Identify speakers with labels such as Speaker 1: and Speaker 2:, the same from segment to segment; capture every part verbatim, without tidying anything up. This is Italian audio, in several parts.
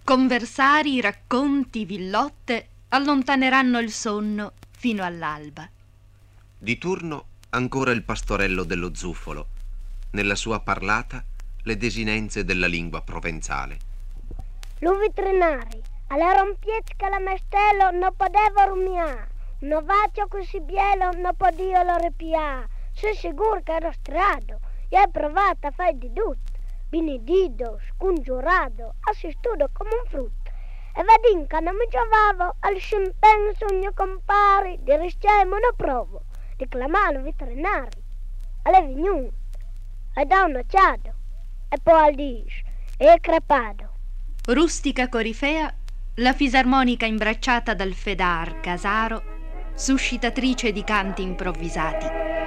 Speaker 1: Conversari, racconti, villotte allontaneranno il sonno fino all'alba.
Speaker 2: Di turno ancora il pastorello dello zufolo, nella sua parlata le desinenze della lingua provenzale.
Speaker 3: Lu veterinari, alla rompiezca la mestello non poteva rumiare, un vaccio così bielo non podia lo ripiare, sei sicuro che ero strado, e hai provato a fare di tutto, benedito, scongiurato, assistuto come un frutto, e vedi che non mi giovavo al scimpen sogno compari, di rischiare non provo, di clamare veterinari, alle vignute, e da un occhiato, e poi al dis, e crepato.
Speaker 1: Rustica corifea, la fisarmonica imbracciata dal fedar casaro, suscitatrice di canti improvvisati.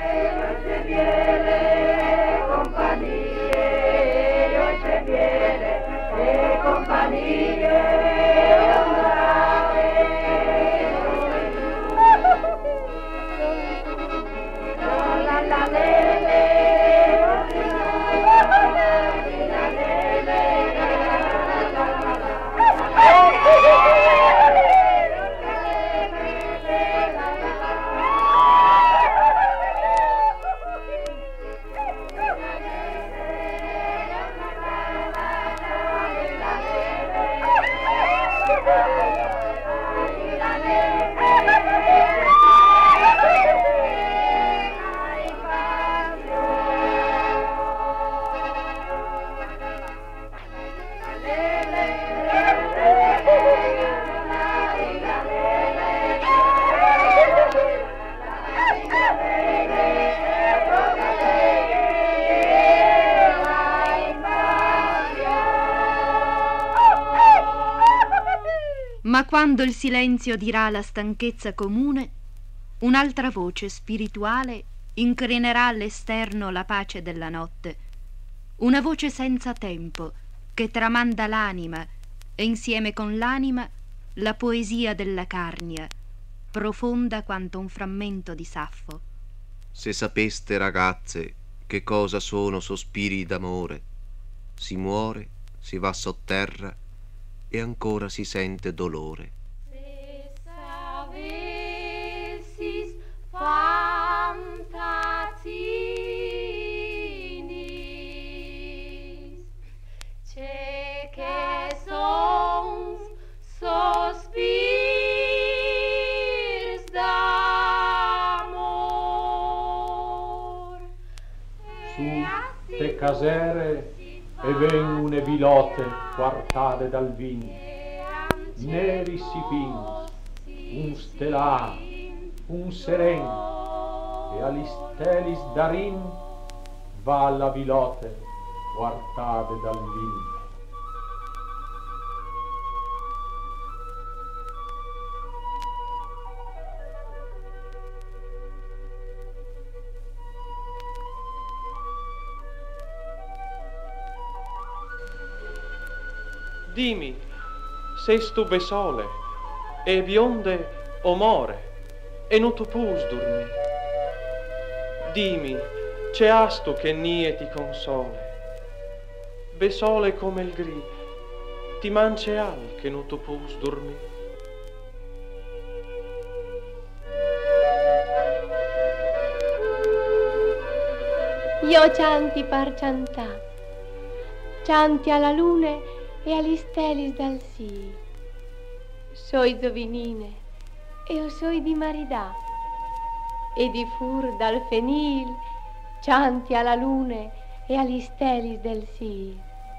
Speaker 1: Ma quando il silenzio dirà la stanchezza comune, un'altra voce spirituale increnerà all'esterno la pace della notte, una voce senza tempo che tramanda l'anima e insieme con l'anima la poesia della carnia, profonda quanto un frammento di Saffo.
Speaker 2: Se sapeste, ragazze, che cosa sono sospiri d'amore, si muore, si va sotterra e ancora si sente dolore.
Speaker 4: Se savessis fantasinis, ce che sons sospirs d'amor.
Speaker 5: Su te casere e vengune vilote quartate dal vin, neri si pins, un stelar, un seren, e all'istelis darin va alla vilote quartate dal vin.
Speaker 6: Dimi, ses tu besole, e bionde o more, e non tu pus dormi. Dimi, c'è astu che nie ti console, besole come il gri, ti mance al che non tu pus dormi.
Speaker 4: Io cianti par ciantà, cianti alla lune e agli stelis dal sì. Soi dovinine e io soi di maridà, e di fur dal fenil cianti alla lune e agli stelis del sì.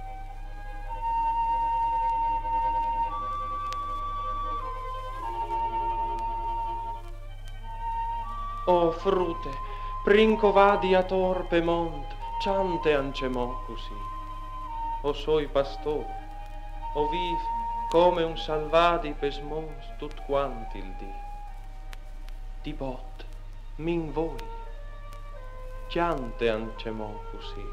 Speaker 6: O frute, princovadi a torpe mont, ciante ancemò così. O soi pastori, o viv come un salvadi pesmons tut quanti il dì. Di bot, min voi, chiante ancemò così.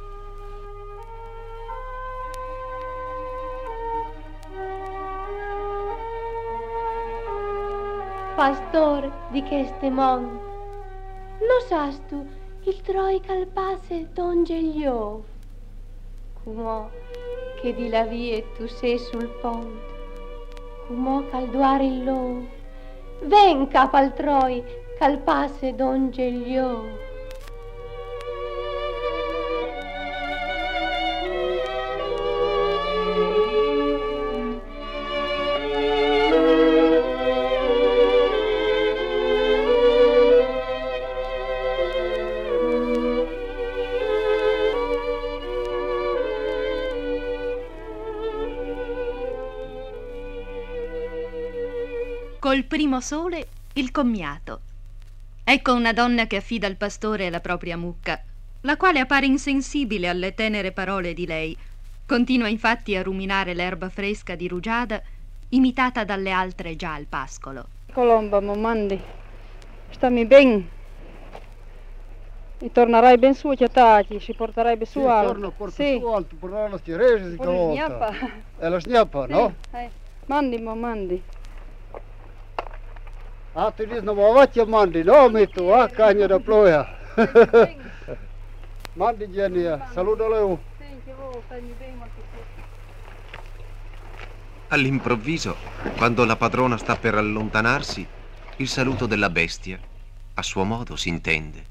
Speaker 4: Pastor di queste mont, no sas tu il troi calpase dongegliov, come che di la vie tu sei sul pont, Umo calduare il lo, ven capaltroi, calpasse don Gelio.
Speaker 1: Col primo sole il commiato. Ecco una donna che affida al pastore la propria mucca, la quale appare insensibile alle tenere parole di lei. Continua infatti a ruminare l'erba fresca di rugiada, imitata dalle altre già al pascolo.
Speaker 7: Colomba, Momandi, stammi ben. E tornerai ben su a Chiatati, ci porterai ben su
Speaker 8: sì,
Speaker 7: alto.
Speaker 8: Torno, porto
Speaker 7: sì.
Speaker 8: su alto, porterò la stirese di volta. È la sgnappa,
Speaker 7: sì.
Speaker 8: no?
Speaker 7: Eh. Mandi, Momandi.
Speaker 8: A ti dici, non va mandi, no, metto, a cagna da ploia. Mandi, Jenny, saluto lei.
Speaker 2: All'improvviso, quando la padrona sta per allontanarsi, il saluto della bestia, a suo modo, si intende.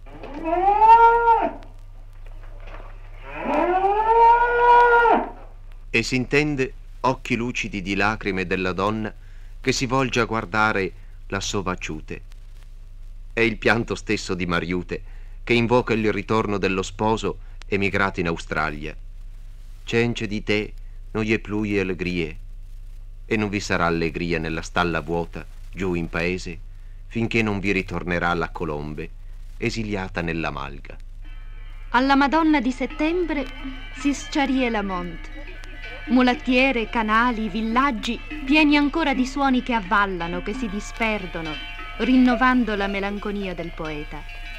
Speaker 2: E si intende occhi lucidi di lacrime della donna che si volge a guardare la sovacciute. È il pianto stesso di Mariute che invoca il ritorno dello sposo emigrato in Australia. Cence di te non gli plui allegrie, e non vi sarà allegria nella stalla vuota giù in paese finché non vi ritornerà la Colombe esiliata nella malga.
Speaker 1: Alla Madonna di settembre si sciarie la Mont. Mulattiere, canali, villaggi pieni ancora di suoni che avvallano, che si disperdono, rinnovando la melanconia del poeta.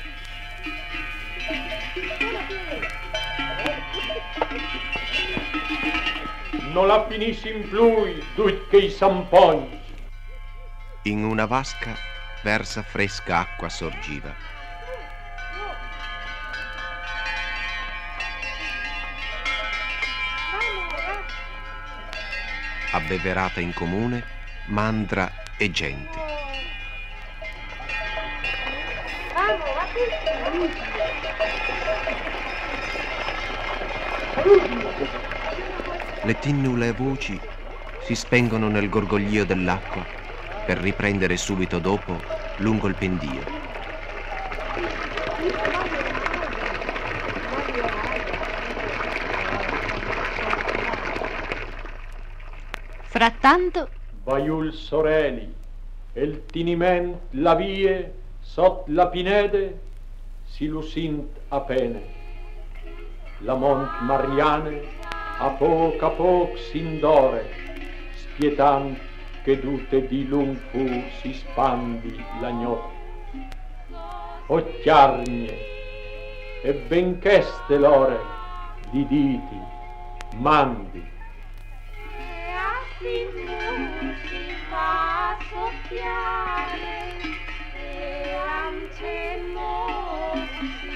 Speaker 5: Non la finisci in plui, duit che i samponi.
Speaker 2: In una vasca versa fresca acqua sorgiva. Abbeverata in comune, mandra e gente. Le tinnule voci si spengono nel gorgoglio dell'acqua per riprendere subito dopo lungo il pendio.
Speaker 1: Frattanto
Speaker 5: Vaiul soreli, el tiniment la vie, sot la pinede, si lucint apene. La mont Mariane a poc a poc s'indore, spietant che dute di lung fu si spandi la notte. O chiargne, e bencheste l'ore di diti, mandi.
Speaker 9: Si fa soffiare e ancemo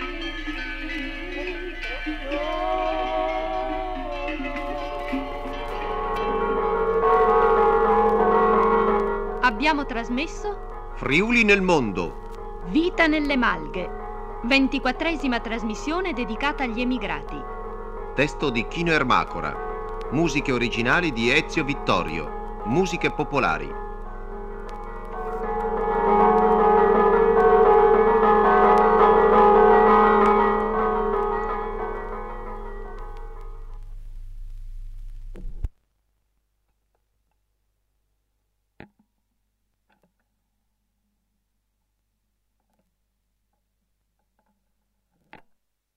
Speaker 1: abbiamo trasmesso
Speaker 2: Friuli nel mondo.
Speaker 1: Vita nelle Malghe, ventiquattresima trasmissione dedicata agli emigrati.
Speaker 2: Testo di Chino Ermacora. Musiche originali di Ezio Vittorio. Musiche popolari.